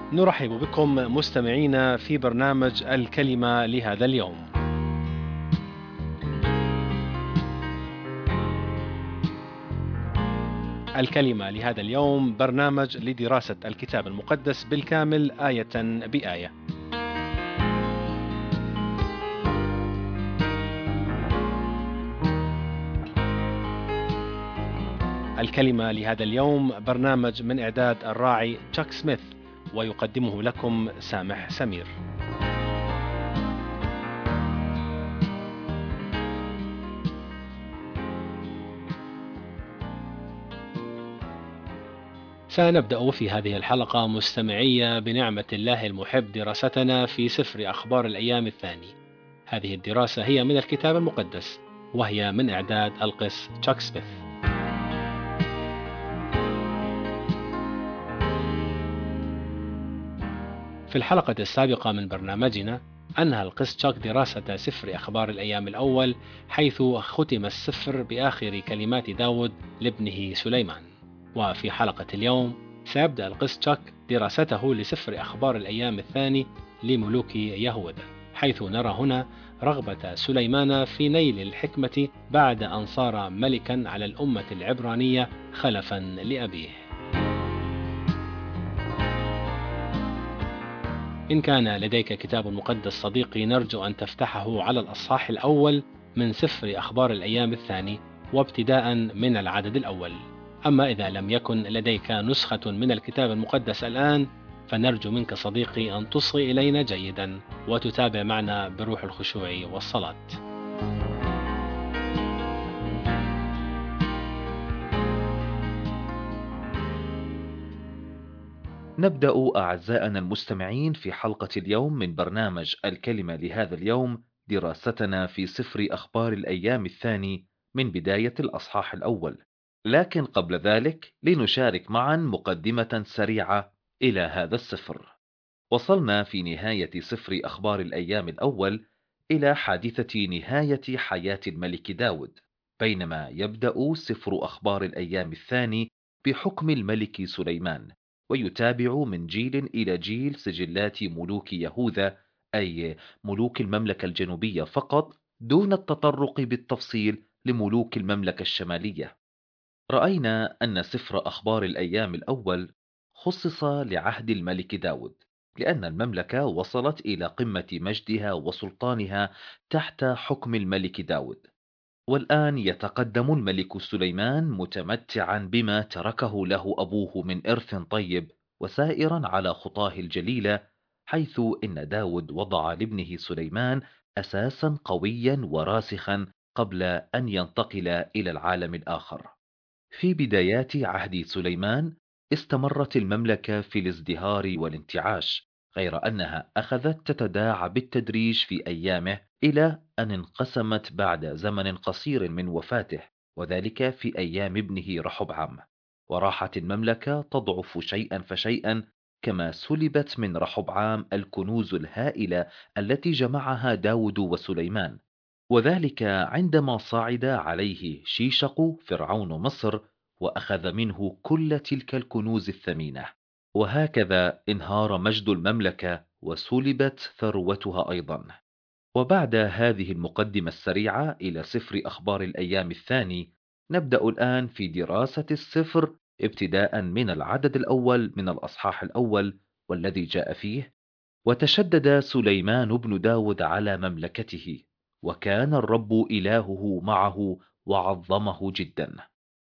نرحب بكم مستمعينا في برنامج الكلمة لهذا اليوم. الكلمة لهذا اليوم برنامج لدراسة الكتاب المقدس بالكامل آية بآية. الكلمة لهذا اليوم برنامج من إعداد الراعي تشاك سميث، ويقدمه لكم سامح سمير. سنبدأ في هذه الحلقة مستمعية بنعمة الله المحب دراستنا في سفر أخبار الأيام الثاني. هذه الدراسة هي من الكتاب المقدس، وهي من إعداد القس تشاك سميث. في الحلقة السابقة من برنامجنا أنهى القس تشاك دراسة سفر أخبار الأيام الأول، حيث ختم السفر بآخر كلمات داود لابنه سليمان. وفي حلقة اليوم سيبدأ القس تشاك دراسته لسفر أخبار الأيام الثاني لملوك يهوذا، حيث نرى هنا رغبة سليمان في نيل الحكمة بعد أن صار ملكا على الأمة العبرانية خلفا لأبيه. إن كان لديك كتاب مقدس صديقي، نرجو أن تفتحه على الأصحاح الأول من سفر أخبار الأيام الثاني، وابتداء من العدد الأول. أما إذا لم يكن لديك نسخة من الكتاب المقدس الآن، فنرجو منك صديقي أن تصغي إلينا جيدا وتتابع معنا بروح الخشوع والصلاة. نبدأ أعزائنا المستمعين في حلقة اليوم من برنامج الكلمة لهذا اليوم دراستنا في سفر أخبار الأيام الثاني من بداية الأصحاح الأول. لكن قبل ذلك لنشارك معا مقدمة سريعة إلى هذا السفر. وصلنا في نهاية سفر أخبار الأيام الأول إلى حادثة نهاية حياة الملك داود، بينما يبدأ سفر أخبار الأيام الثاني بحكم الملك سليمان، ويتابع من جيل إلى جيل سجلات ملوك يهوذا، أي ملوك المملكة الجنوبية فقط، دون التطرق بالتفصيل لملوك المملكة الشمالية. رأينا أن سفر أخبار الأيام الأول خصص لعهد الملك داود، لأن المملكة وصلت إلى قمة مجدها وسلطانها تحت حكم الملك داود. والآن يتقدم الملك سليمان متمتعا بما تركه له أبوه من إرث طيب، وسائرا على خطاه الجليلة، حيث إن داود وضع لابنه سليمان أساسا قويا وراسخا قبل أن ينتقل إلى العالم الآخر. في بدايات عهد سليمان استمرت المملكة في الازدهار والانتعاش، غير أنها أخذت تتداعى بالتدريج في أيامه إلى أن انقسمت بعد زمن قصير من وفاته، وذلك في أيام ابنه رحبعام. وراحت المملكة تضعف شيئا فشيئا، كما سلبت من رحبعام الكنوز الهائلة التي جمعها داود وسليمان، وذلك عندما صعد عليه شيشق فرعون مصر وأخذ منه كل تلك الكنوز الثمينة. وهكذا انهار مجد المملكة وسلبت ثروتها أيضا. وبعد هذه المقدمة السريعة إلى سفر أخبار الأيام الثاني، نبدأ الآن في دراسة السفر ابتداء من العدد الأول من الأصحاح الأول، والذي جاء فيه: وتشدد سليمان بن داود على مملكته، وكان الرب إلهه معه وعظمه جدا.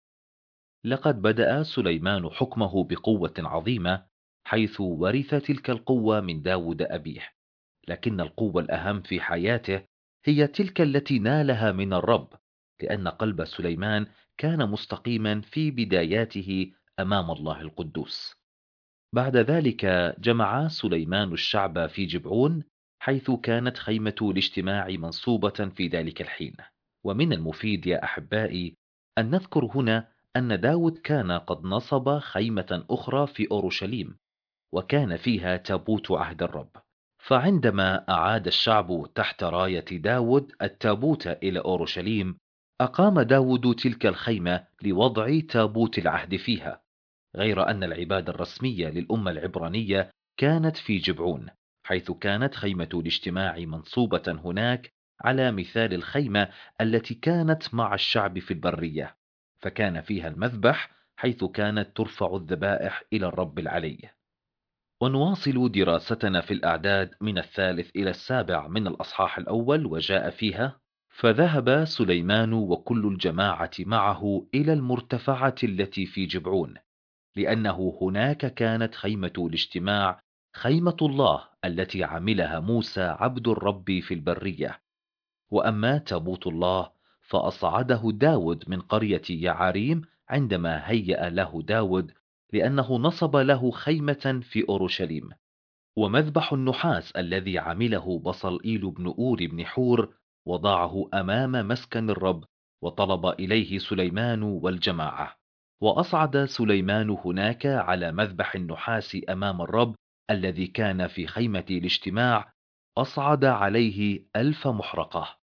لقد بدأ سليمان حكمه بقوة عظيمة، حيث ورث تلك القوة من داود أبيه. لكن القوة الأهم في حياته هي تلك التي نالها من الرب، لأن قلب سليمان كان مستقيما في بداياته أمام الله القدوس. بعد ذلك جمع سليمان الشعب في جبعون، حيث كانت خيمة الاجتماع منصوبة في ذلك الحين. ومن المفيد يا أحبائي أن نذكر هنا أن داود كان قد نصب خيمة أخرى في أورشليم، وكان فيها تابوت عهد الرب. فعندما أعاد الشعب تحت راية داود التابوت إلى أورشليم، أقام داود تلك الخيمة لوضع تابوت العهد فيها، غير أن العبادة الرسمية للأمة العبرانية كانت في جبعون، حيث كانت خيمة الاجتماع منصوبة هناك على مثال الخيمة التي كانت مع الشعب في البرية، فكان فيها المذبح حيث كانت ترفع الذبائح إلى الرب العلي. ونواصل دراستنا في الأعداد من 3 إلى 7 من الأصحاح الأول، وجاء فيها: فذهب سليمان وكل الجماعة معه إلى المرتفعة التي في جبعون، لأنه هناك كانت خيمة الاجتماع، خيمة الله التي عملها موسى عبد الرب في البرية. وأما تابوت الله فأصعده داود من قرية يعاريم عندما هيأ له داود، لأنه نصب له خيمة في أورشليم. ومذبح النحاس الذي عمله بصلئيل بن أور بن حور وضعه أمام مسكن الرب، وطلب إليه سليمان والجماعة. وأصعد سليمان هناك على مذبح النحاس أمام الرب الذي كان في خيمة الاجتماع، أصعد عليه 1000 محرقة.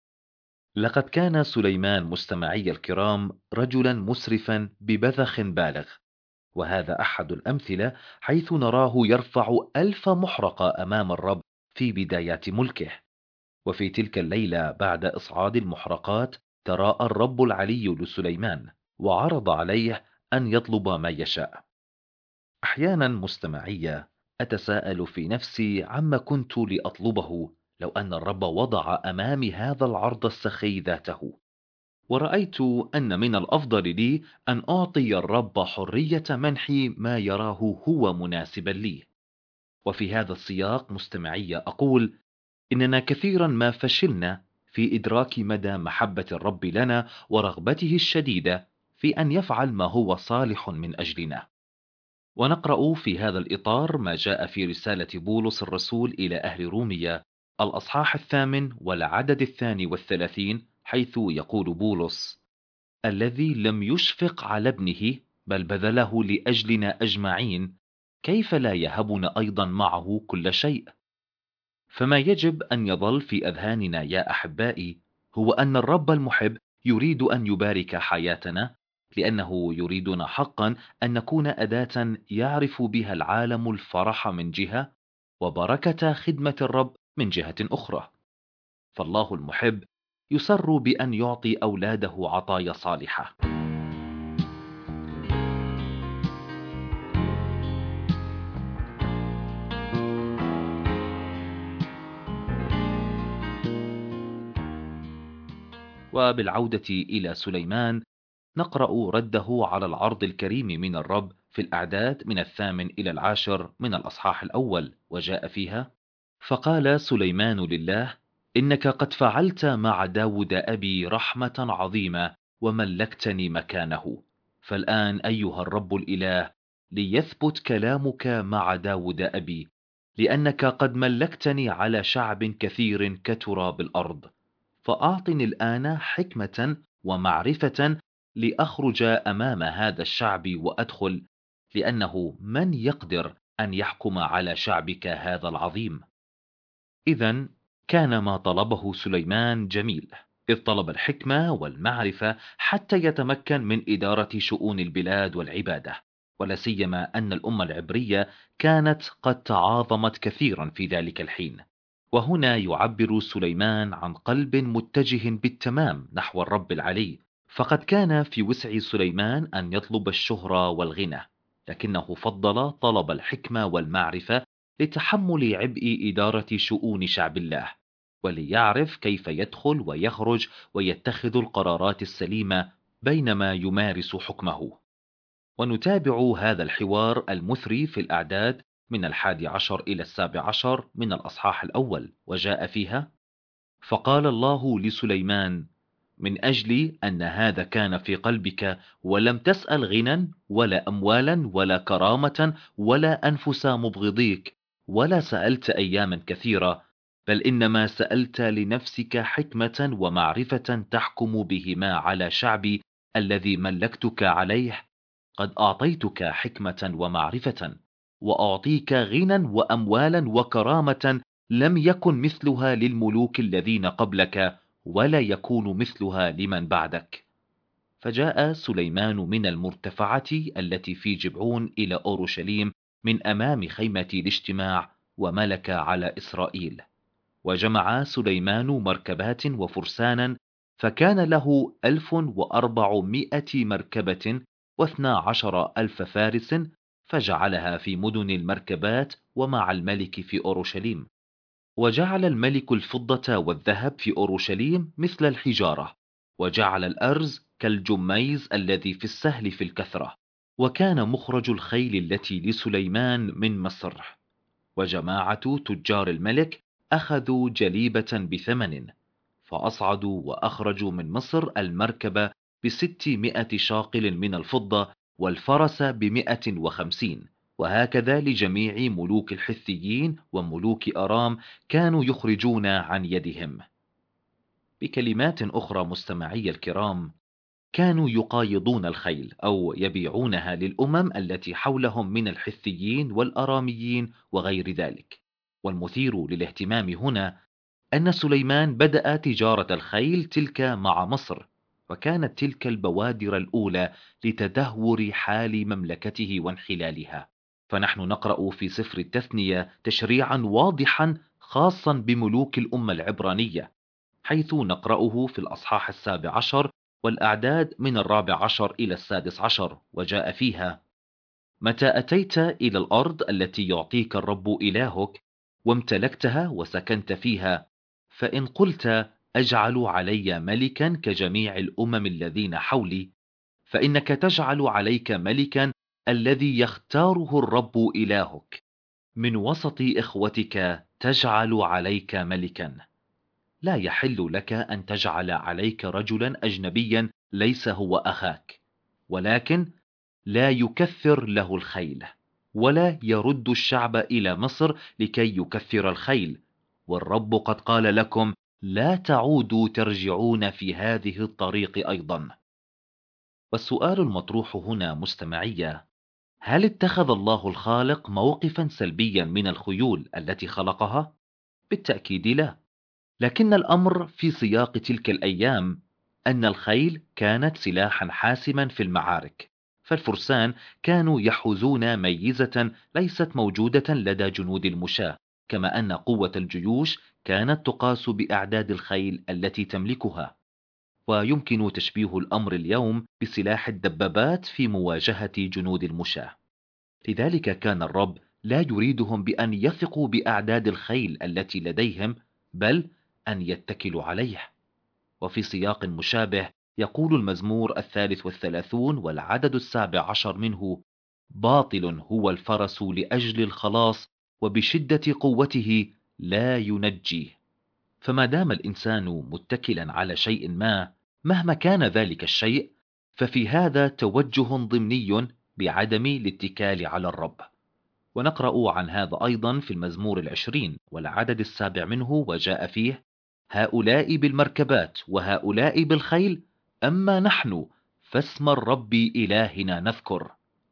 لقد كان سليمان مستمعي الكرام رجلا مسرفا ببذخ بالغ، وهذا أحد الأمثلة حيث نراه يرفع 1000 محرقة أمام الرب في بدايات ملكه. وفي تلك الليلة بعد إصعاد المحرقات تراءى الرب العلي لسليمان وعرض عليه أن يطلب ما يشاء. أحيانا مستمعية أتساءل في نفسي عما كنت لأطلبه لو أن الرب وضع أمامي هذا العرض السخي ذاته، ورأيت أن من الأفضل لي أن أعطي الرب حرية منحي ما يراه هو مناسبا لي. وفي هذا السياق مستمعي أقول إننا كثيرا ما فشلنا في إدراك مدى محبة الرب لنا ورغبته الشديدة في أن يفعل ما هو صالح من أجلنا. ونقرأ في هذا الإطار ما جاء في رسالة بولس الرسول إلى أهل رومية الأصحاح 8 والعدد 32، حيث يقول بولس: الذي لم يشفق على ابنه بل بذله لأجلنا أجمعين، كيف لا يهبنا أيضا معه كل شيء؟ فما يجب أن يظل في أذهاننا يا أحبائي هو أن الرب المحب يريد أن يبارك حياتنا، لأنه يريدنا حقا أن نكون أداة يعرف بها العالم الفرح من جهة، وبركة خدمة الرب من جهة أخرى. فالله المحب يسر بأن يعطي أولاده عطايا صالحة. وبالعودة إلى سليمان نقرأ رده على العرض الكريم من الرب في الأعداد من 8 إلى 10 من الأصحاح الأول، وجاء فيها: فقال سليمان لله: إنك قد فعلت مع داود أبي رحمة عظيمة وملكتني مكانه، فالآن أيها الرب الإله ليثبت كلامك مع داود أبي، لأنك قد ملكتني على شعب كثير كتراب الأرض. فأعطني الآن حكمة ومعرفة لأخرج أمام هذا الشعب وأدخل، لأنه من يقدر أن يحكم على شعبك هذا العظيم؟ إذن كان ما طلبه سليمان جميل، إذ طلب الحكمة والمعرفة حتى يتمكن من إدارة شؤون البلاد والعبادة، ولا سيما أن الأمة العبرية كانت قد تعاظمت كثيرا في ذلك الحين. وهنا يعبر سليمان عن قلب متجه بالتمام نحو الرب العلي، فقد كان في وسع سليمان أن يطلب الشهرة والغنى، لكنه فضل طلب الحكمة والمعرفة لتحمل عبء إدارة شؤون شعب الله، وليعرف كيف يدخل ويخرج ويتخذ القرارات السليمة بينما يمارس حكمه. ونتابع هذا الحوار المثري في الأعداد من 11 إلى 17 من الأصحاح الأول، وجاء فيها: فقال الله لسليمان: من أجل أن هذا كان في قلبك ولم تسأل غنى ولا أموالا ولا كرامة ولا أنفس مبغضيك، ولا سألت أياما كثيرة، بل إنما سألت لنفسك حكمة ومعرفة تحكم بهما على شعبي الذي ملكتك عليه، قد أعطيتك حكمة ومعرفة، وأعطيك غنى وأموالا وكرامة لم يكن مثلها للملوك الذين قبلك ولا يكون مثلها لمن بعدك. فجاء سليمان من المرتفعة التي في جبعون إلى أورشليم من أمام خيمة الاجتماع وملك على إسرائيل. وجمع سليمان مركبات وفرسانا، فكان له 1400 مركبة و12,000 فارس، فجعلها في مدن المركبات ومع الملك في أورشليم. وجعل الملك الفضة والذهب في أورشليم مثل الحجارة، وجعل الأرز كالجميز الذي في السهل في الكثرة. وكان مخرج الخيل التي لسليمان من مصر. وجماعة تجار الملك أخذوا جليبة بثمن، فأصعدوا وأخرجوا من مصر المركبة ب600 شاقل من الفضة، والفرس ب150. وهكذا لجميع ملوك الحثيين وملوك أرام، كانوا يخرجون عن يدهم. بكلمات أخرى مستمعي الكرام، كانوا يقايضون الخيل أو يبيعونها للأمم التي حولهم من الحثيين والأراميين وغير ذلك. والمثير للاهتمام هنا أن سليمان بدأ تجارة الخيل تلك مع مصر، وكانت تلك البوادر الأولى لتدهور حال مملكته وانحلالها. فنحن نقرأ في سفر التثنية تشريعا واضحا خاصا بملوك الأمة العبرانية، حيث نقرأه في الأصحاح 17 والأعداد من 14 إلى 16، وجاء فيها: متى أتيت إلى الأرض التي يعطيك الرب إلهك وامتلكتها وسكنت فيها، فإن قلت أجعل علي ملكا كجميع الأمم الذين حولي، فإنك تجعل عليك ملكا الذي يختاره الرب إلهك، من وسط إخوتك تجعل عليك ملكا. لا يحل لك أن تجعل عليك رجلا أجنبيا ليس هو أخاك، ولكن لا يكثر له الخيل، ولا يرد الشعب إلى مصر لكي يكثر الخيل، والرب قد قال لكم لا تعودوا ترجعون في هذه الطريق أيضا. والسؤال المطروح هنا مستمعية: هل اتخذ الله الخالق موقفا سلبيا من الخيول التي خلقها؟ بالتأكيد لا، لكن الأمر في سياق تلك الأيام أن الخيل كانت سلاحا حاسما في المعارك، فالفرسان كانوا يحوزون ميزة ليست موجودة لدى جنود المشاة، كما أن قوة الجيوش كانت تقاس بأعداد الخيل التي تملكها. ويمكن تشبيه الأمر اليوم بسلاح الدبابات في مواجهة جنود المشاة. لذلك كان الرب لا يريدهم بأن يثقوا بأعداد الخيل التي لديهم، بل أن يتكلوا عليه. وفي سياق مشابه يقول المزمور 33 والعدد 17 منه: باطل هو الفرس لأجل الخلاص، وبشدة قوته لا ينجي. فما دام الإنسان متكلا على شيء ما، مهما كان ذلك الشيء، ففي هذا توجه ضمني بعدم الاتكال على الرب. ونقرأ عن هذا أيضا في المزمور 20 والعدد 7 منه، وجاء فيه: هؤلاء بالمركبات وهؤلاء بالخيل، أما نحن فاسم الرب إلهنا نذكر.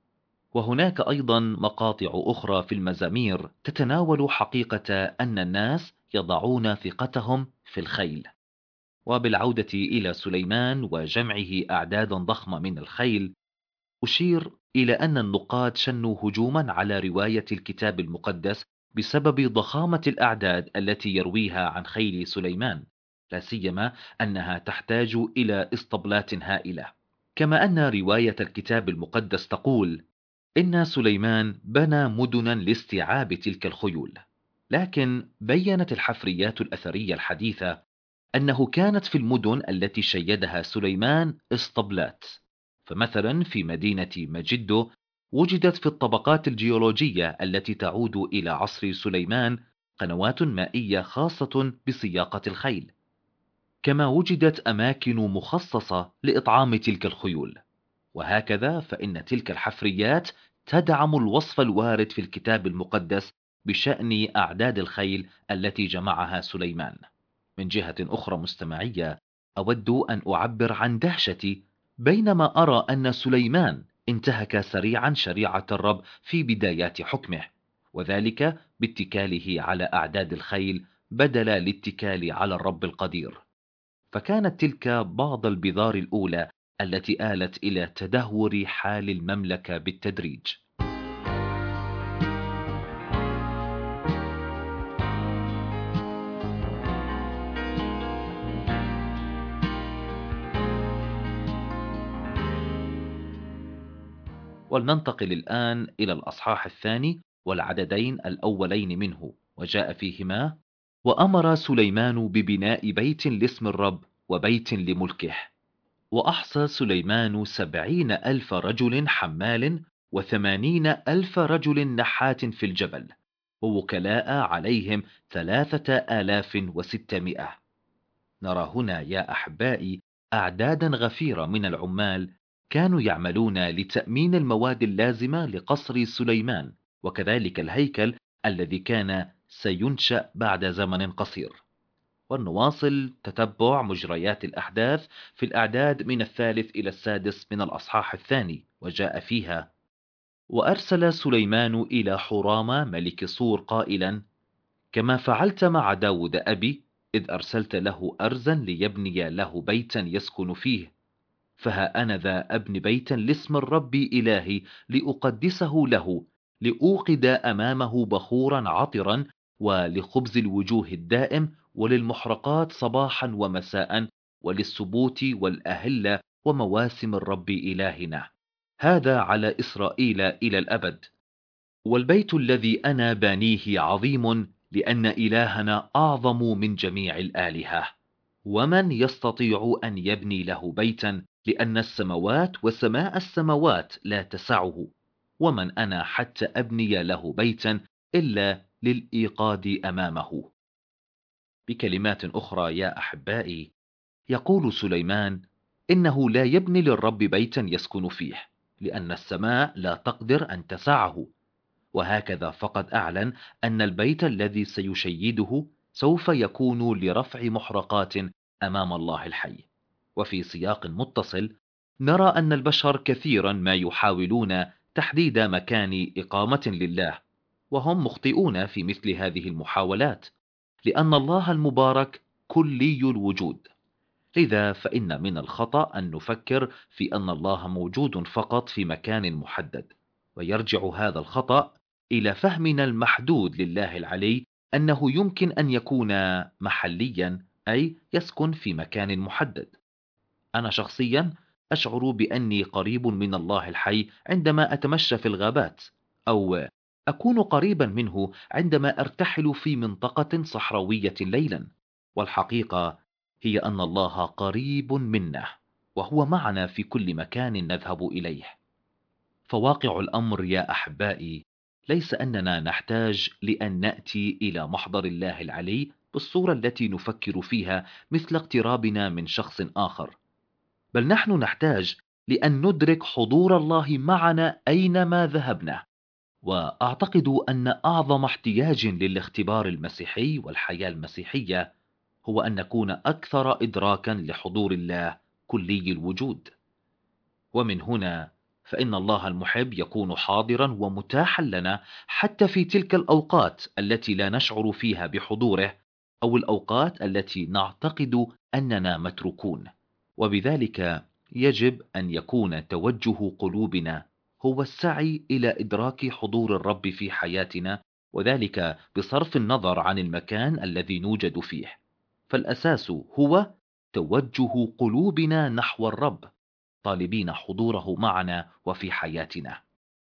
وهناك أيضا مقاطع أخرى في المزامير تتناول حقيقة أن الناس يضعون ثقتهم في الخيل. وبالعودة إلى سليمان وجمعه أعدادا ضخمة من الخيل، أشير إلى أن النقاد شنوا هجوما على رواية الكتاب المقدس بسبب ضخامة الأعداد التي يرويها عن خيل سليمان، لا سيما أنها تحتاج إلى اسطبلات هائلة. كما أن رواية الكتاب المقدس تقول إن سليمان بنى مدنا لاستيعاب تلك الخيول، لكن بيّنت الحفريات الأثرية الحديثة أنه كانت في المدن التي شيدها سليمان اسطبلات. فمثلا في مدينة مجدو وجدت في الطبقات الجيولوجية التي تعود إلى عصر سليمان قنوات مائية خاصة بسياقة الخيل، كما وجدت أماكن مخصصة لإطعام تلك الخيول. وهكذا فإن تلك الحفريات تدعم الوصف الوارد في الكتاب المقدس بشأن أعداد الخيل التي جمعها سليمان. من جهة أخرى مستمعية، أود أن أعبر عن دهشتي بينما أرى أن سليمان انتهك سريعا شريعة الرب في بدايات حكمه، وذلك باتكاله على أعداد الخيل بدل الاتكال على الرب القدير. فكانت تلك بعض البذار الأولى التي آلت إلى تدهور حال المملكة بالتدريج. ولننتقل الآن إلى الأصحاح الثاني والعددين الأولين منه، وجاء فيهما: وأمر سليمان ببناء بيت لاسم الرب وبيت لملكه. وأحصى سليمان 70,000 رجل حمال، و80,000 رجل نحات في الجبل، ووكلاء عليهم 3600. نرى هنا يا أحبائي أعدادا غفيرة من العمال كانوا يعملون لتأمين المواد اللازمة لقصر سليمان، وكذلك الهيكل الذي كان سينشأ بعد زمن قصير. ونواصل تتبع مجريات الأحداث في الأعداد من 3 إلى 6 من الأصحاح الثاني، وجاء فيها: وأرسل سليمان إلى حرام ملك صور قائلا: كما فعلت مع داود أبي، إذ أرسلت له أرزا ليبني له بيتا يسكن فيه، فها أنا ذا أبني بيتا لاسم الرب إلهي لأقدسه له، لأوقد أمامه بخورا عطرا، ولخبز الوجوه الدائم، وللمحرقات صباحا ومساء، وللسبوت والأهلة ومواسم الرب إلهنا، هذا على إسرائيل إلى الأبد. والبيت الذي أنا بانيه عظيم، لأن إلهنا أعظم من جميع الآلهة، ومن يستطيع أن يبني له بيتا؟ لأن السماوات وسماء السماوات لا تسعه. ومن أنا حتى أبني له بيتا إلا للإيقاد أمامه؟ بكلمات أخرى يا أحبائي، يقول سليمان إنه لا يبني للرب بيتا يسكن فيه، لأن السماء لا تقدر أن تسعه. وهكذا فقد أعلن أن البيت الذي سيشيده سوف يكون لرفع محرقات أمام الله الحي. وفي سياق متصل نرى أن البشر كثيرا ما يحاولون تحديد مكان إقامة لله، وهم مخطئون في مثل هذه المحاولات، لأن الله المبارك كلي الوجود. لذا فإن من الخطأ أن نفكر في أن الله موجود فقط في مكان محدد، ويرجع هذا الخطأ إلى فهمنا المحدود لله العلي أنه يمكن أن يكون محليا، أي يسكن في مكان محدد. أنا شخصيا أشعر بأني قريب من الله الحي عندما أتمشى في الغابات، أو أكون قريبا منه عندما أرتحل في منطقة صحراوية ليلا. والحقيقة هي أن الله قريب منا، وهو معنا في كل مكان نذهب إليه. فواقع الأمر يا أحبائي ليس أننا نحتاج لأن نأتي إلى محضر الله العلي بالصورة التي نفكر فيها مثل اقترابنا من شخص آخر، بل نحن نحتاج لأن ندرك حضور الله معنا أينما ذهبنا. وأعتقد أن أعظم احتياج للاختبار المسيحي والحياة المسيحية هو أن نكون أكثر إدراكا لحضور الله كلي الوجود. ومن هنا فإن الله المحب يكون حاضرا ومتاحا لنا حتى في تلك الأوقات التي لا نشعر فيها بحضوره، أو الأوقات التي نعتقد أننا متروكون. وبذلك يجب أن يكون توجه قلوبنا هو السعي إلى إدراك حضور الرب في حياتنا، وذلك بصرف النظر عن المكان الذي نوجد فيه. فالأساس هو توجه قلوبنا نحو الرب، طالبين حضوره معنا وفي حياتنا.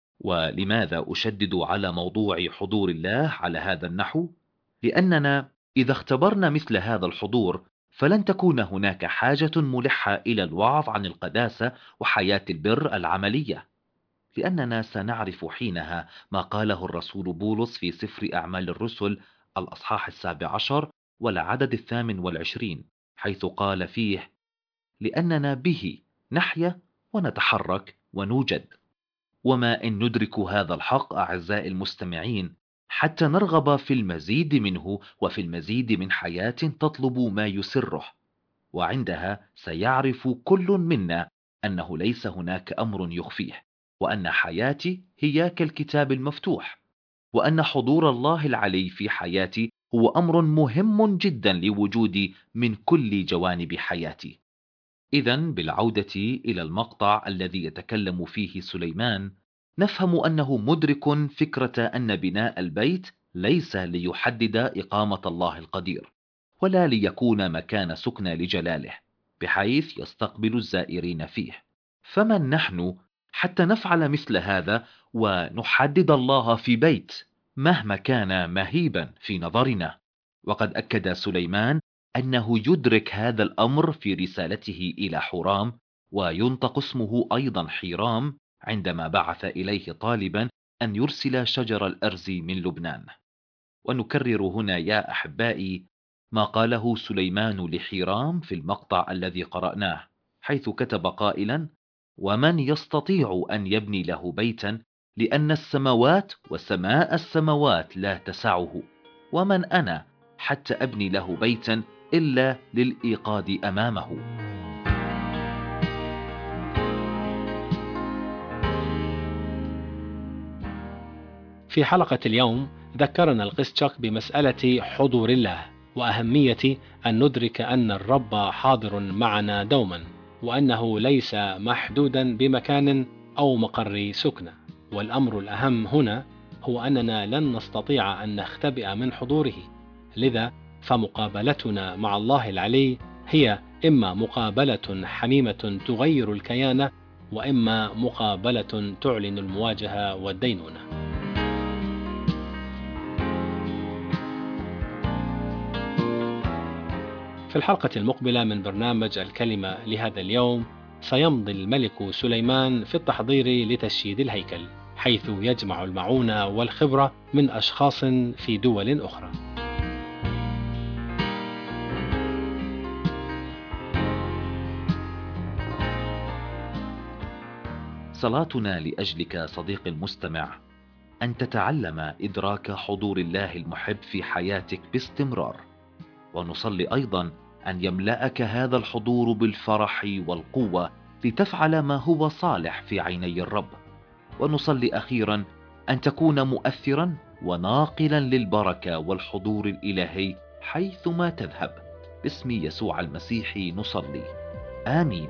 ولماذا أشدد على موضوع حضور الله على هذا النحو؟ لأننا إذا اختبرنا مثل هذا الحضور فلن تكون هناك حاجة ملحة إلى الوعظ عن القداسة وحياة البر العملية، لأننا سنعرف حينها ما قاله الرسول بولس في سفر أعمال الرسل الأصحاح 17 والعدد 28، حيث قال فيه: لأننا به نحيا ونتحرك ونوجد. وما إن ندرك هذا الحق أعزائي المستمعين حتى نرغب في المزيد منه وفي المزيد من حياة تطلب ما يسره، وعندها سيعرف كل منا أنه ليس هناك أمر يخفيه، وأن حياتي هي كالكتاب المفتوح، وأن حضور الله العلي في حياتي هو أمر مهم جدا لوجودي من كل جوانب حياتي. إذن بالعودة إلى المقطع الذي يتكلم فيه سليمان، نفهم أنه مدرك فكرة أن بناء البيت ليس ليحدد إقامة الله القدير، ولا ليكون مكان سكن لجلاله بحيث يستقبل الزائرين فيه. فمن نحن حتى نفعل مثل هذا ونحدد الله في بيت مهما كان مهيبا في نظرنا. وقد أكد سليمان أنه يدرك هذا الأمر في رسالته إلى حورام، وينطق اسمه أيضا حيرام عندما بعث إليه طالبا أن يرسل شجر الأرز من لبنان. ونكرر هنا يا أحبائي ما قاله سليمان لحيرام في المقطع الذي قرأناه، حيث كتب قائلا: ومن يستطيع أن يبني له بيتا، لأن السماوات وسماء السماوات لا تسعه، ومن أنا حتى أبني له بيتا إلا للإيقاد أمامه. في حلقة اليوم ذكرنا القس تشاك بمسألة حضور الله وأهمية أن ندرك أن الرب حاضر معنا دوما، وأنه ليس محدودا بمكان أو مقر سكنة. والأمر الأهم هنا هو أننا لن نستطيع أن نختبئ من حضوره، لذا فمقابلتنا مع الله العلي هي إما مقابلة حميمة تغير الكيان، وإما مقابلة تعلن المواجهة والدينونة. في الحلقة المقبلة من برنامج الكلمة لهذا اليوم سيمضي الملك سليمان في التحضير لتشييد الهيكل، حيث يجمع المعونة والخبرة من أشخاص في دول أخرى. صلاتنا لأجلك صديقي المستمع أن تتعلم إدراك حضور الله المحب في حياتك باستمرار، ونصلي أيضا أن يملأك هذا الحضور بالفرح والقوة لتفعل ما هو صالح في عيني الرب. ونصلي أخيرا أن تكون مؤثرا وناقلا للبركة والحضور الإلهي حيثما تذهب. باسم يسوع المسيح نصلي، آمين.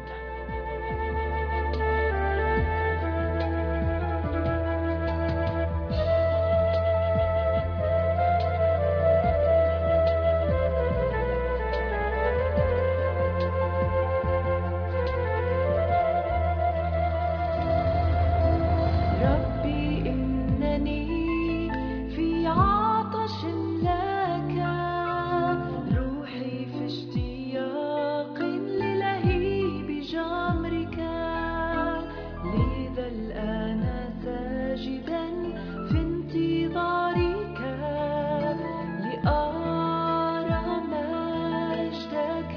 ربي إنني في عطش لك، روحي في اشتياق للهيب جمرك، لذا الآن ساجدا في انتظارك، لأرى مجدك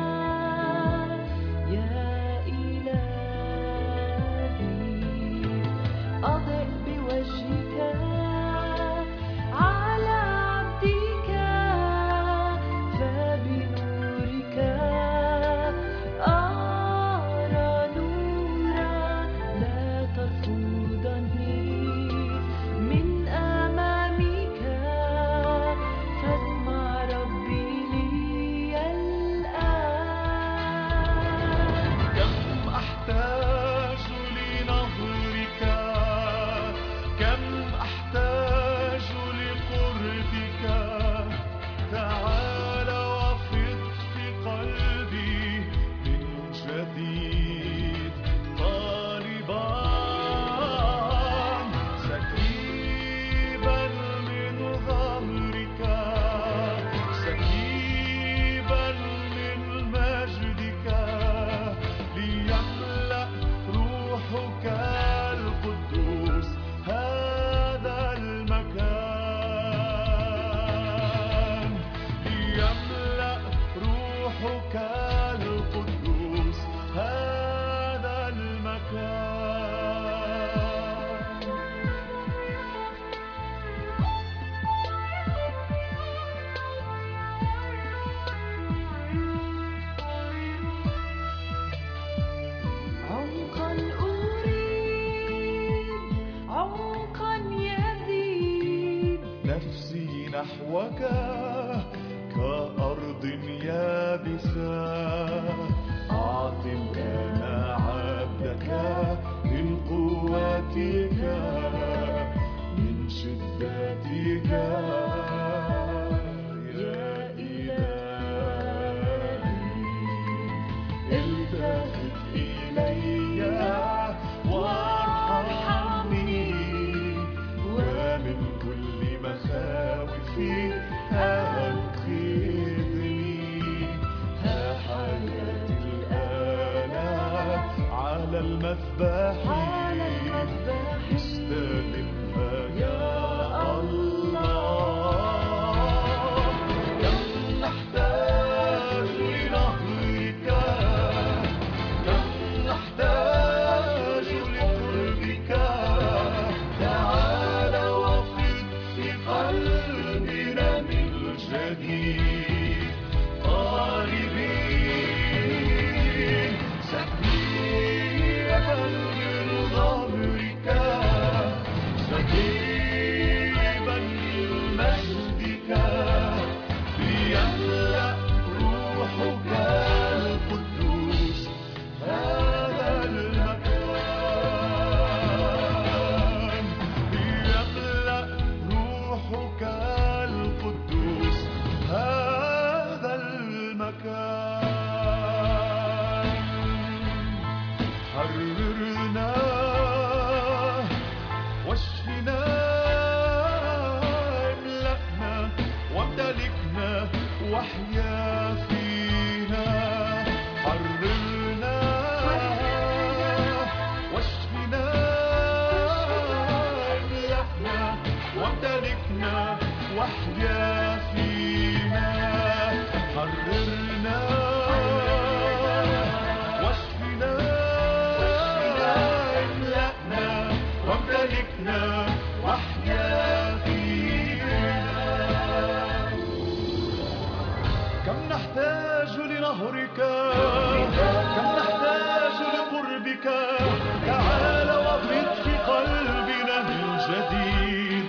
يا إلهي. أضئ بوجهك على عبدك، فبنورك أرى نورا، لا ترفضني من أمامك، فاسمع ربي لي الآن. كم أحتاج لنظرك، كم أحتاج لقربك، تعال وفض في قلبي من جديد، طالبا سكيبا من ظهرك، سكيبا من مجدك، ليملأ روحك القدوس هذا المكان، ليملأ روحك القدوس هذا المكان. عمقا أريد، عمقا يزيد، نفسي نحوك كأرض يابسة، أعط الآن عبدك من قوتك، من شدتك يا إلهي. التفت إلي المذبح على المذبح استلمها يا الله. كم نحتاج لنهرك، كم نحتاج لقربك. تعال وافض في قلبنا من جديد، طالبين سكيبا من غمرك، سكيبا من مجدك. ليملأ روحك القدوس هذا المكان، ليملأ روحك القدوس هذا المكان. حررنا واشفنا، املأنا وامتلكنا واحيا فينا. حررنا واشفنا، املأنا وامتلكنا واحيا فينا. حررنا واشفنا، املأنا وامتلكنا واحيا فينا. كم نحتاج لنهرك، كم نحتاج لقربك. تعال وافض في قلبنا من جديد،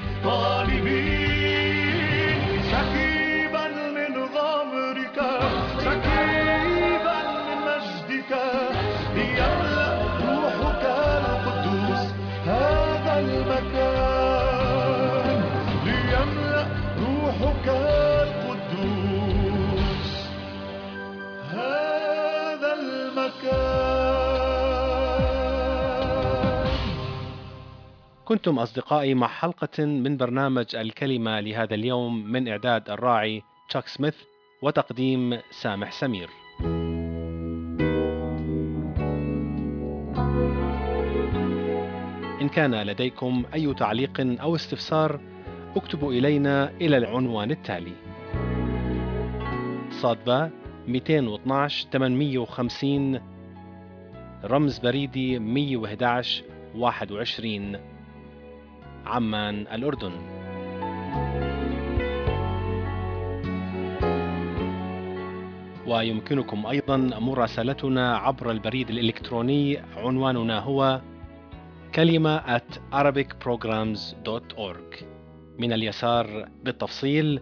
طالبين سكيبا من غمرك، سكيبا من مجدك. ليملأ روحك القدوس هذا المكان، ليملأ روحك القدوس هذا المكان. كنتم أصدقائي مع حلقة من برنامج الكلمة لهذا اليوم، من إعداد الراعي تشاك سميث وتقديم سامح سمير. إن كان لديكم أي تعليق أو استفسار اكتبوا إلينا إلى العنوان التالي: صادبة 212 850 رمز بريدي 111 21 عمان الأردن. ويمكنكم أيضا مراسلتنا عبر البريد الإلكتروني، عنواننا هو kalima@arabicprograms.org. من اليسار بالتفصيل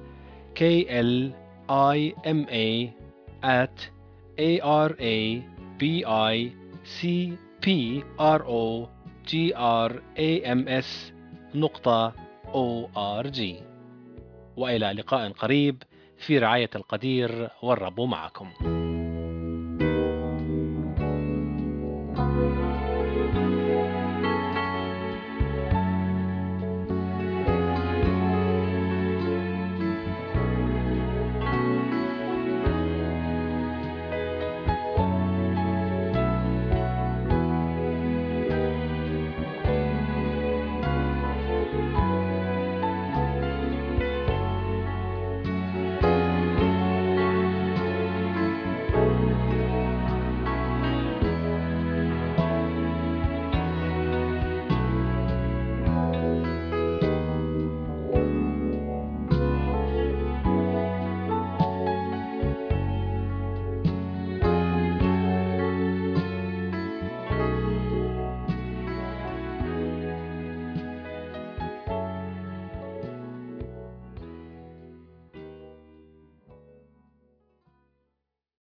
KLIMA@ARABICPROGRAMS.org. وإلى لقاء قريب في رعاية القدير، والرب معكم.